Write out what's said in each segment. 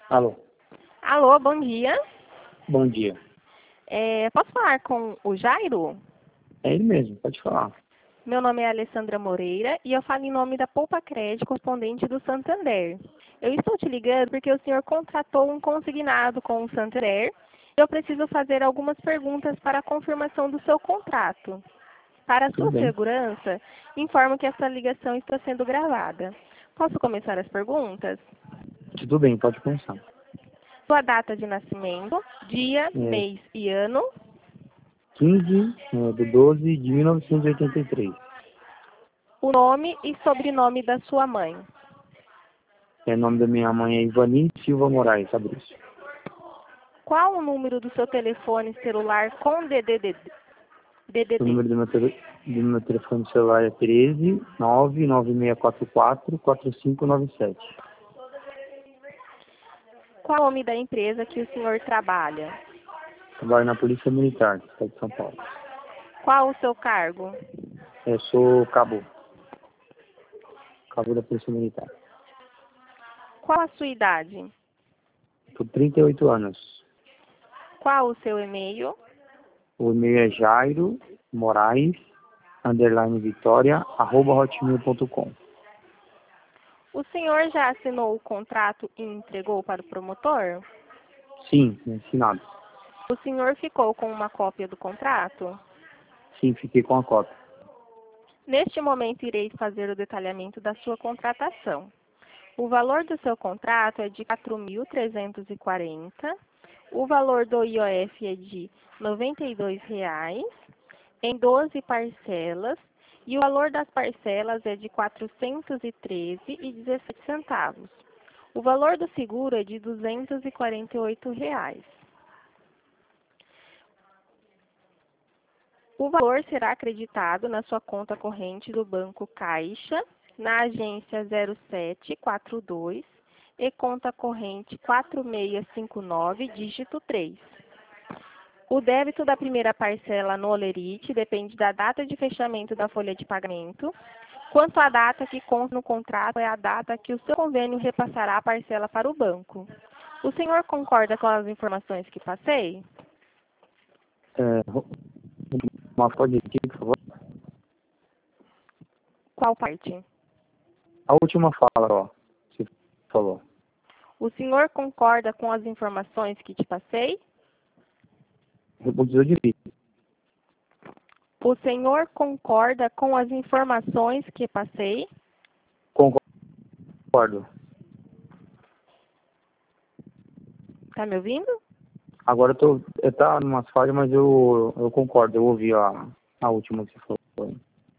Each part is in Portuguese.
Alô, Alô, bom dia. bom dia. Posso falar com o Jairo? É ele mesmo, pode falar. Meu nome é Alessandra Moreira e eu falo em nome da Poupa Crédito, correspondente do Santander. Eu estou te ligando porque o senhor contratou um consignado com o Santander e eu preciso fazer algumas perguntas para a confirmação do seu contrato. Para a Tudo sua bem? segurança, informo que essa ligação está sendo gravada. Posso começar as perguntas? Tudo bem, pode começar. Sua data de nascimento, dia, É mês e ano. 15 de 12 de 1983. O nome e sobrenome da sua mãe. O nome da minha mãe é Ivani Silva Moraes, Fabrício. Qual o número do seu telefone celular com DDD? O número do meu telefone celular é 13 99644 4597. Qual o nome da empresa que o senhor trabalha? Trabalho na Polícia Militar, do Estado de São Paulo. Qual o seu cargo? Eu sou cabo da Polícia Militar. Qual a sua idade? Por 38 anos. Qual o seu e-mail? O e-mail é Jairo Moraes _Vitória@hotmail.com. O senhor já assinou o contrato e entregou para o promotor? Sim, assinado. O senhor ficou com uma cópia do contrato? Sim, fiquei com a cópia. Neste momento, irei fazer o detalhamento da sua contratação. O valor do seu contrato é de R$ 4.340. O valor do IOF é de R$ 92,00 em 12 parcelas. E o valor das parcelas é de R$ 413,17. O valor do seguro é de R$ 248,00. O valor será acreditado na sua conta corrente do Banco Caixa, na agência 0742 e conta corrente 4659, dígito 3. O débito da primeira parcela no Olerite depende da data de fechamento da folha de pagamento. Quanto à data que consta no contrato, é a data que o seu convênio repassará a parcela para o banco. O senhor concorda com as informações que passei? Uma pode repetir, por favor? Qual parte? A última fala, ó, você falou. O senhor concorda com as informações que te passei? Reproduziu de vídeo. O senhor concorda com as informações que passei? Concordo. Tá me ouvindo? Agora tá numas falhas, mas eu concordo. Eu ouvi a última que você falou.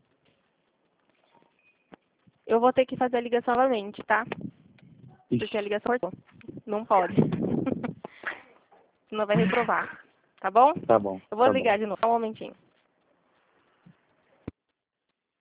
Eu vou ter que fazer a ligação novamente, tá? Ixi. Porque a ligação cortou. Não pode. Senão vai reprovar. Tá bom? Tá bom. Eu vou Tá bom. ligar de novo. Só um momentinho.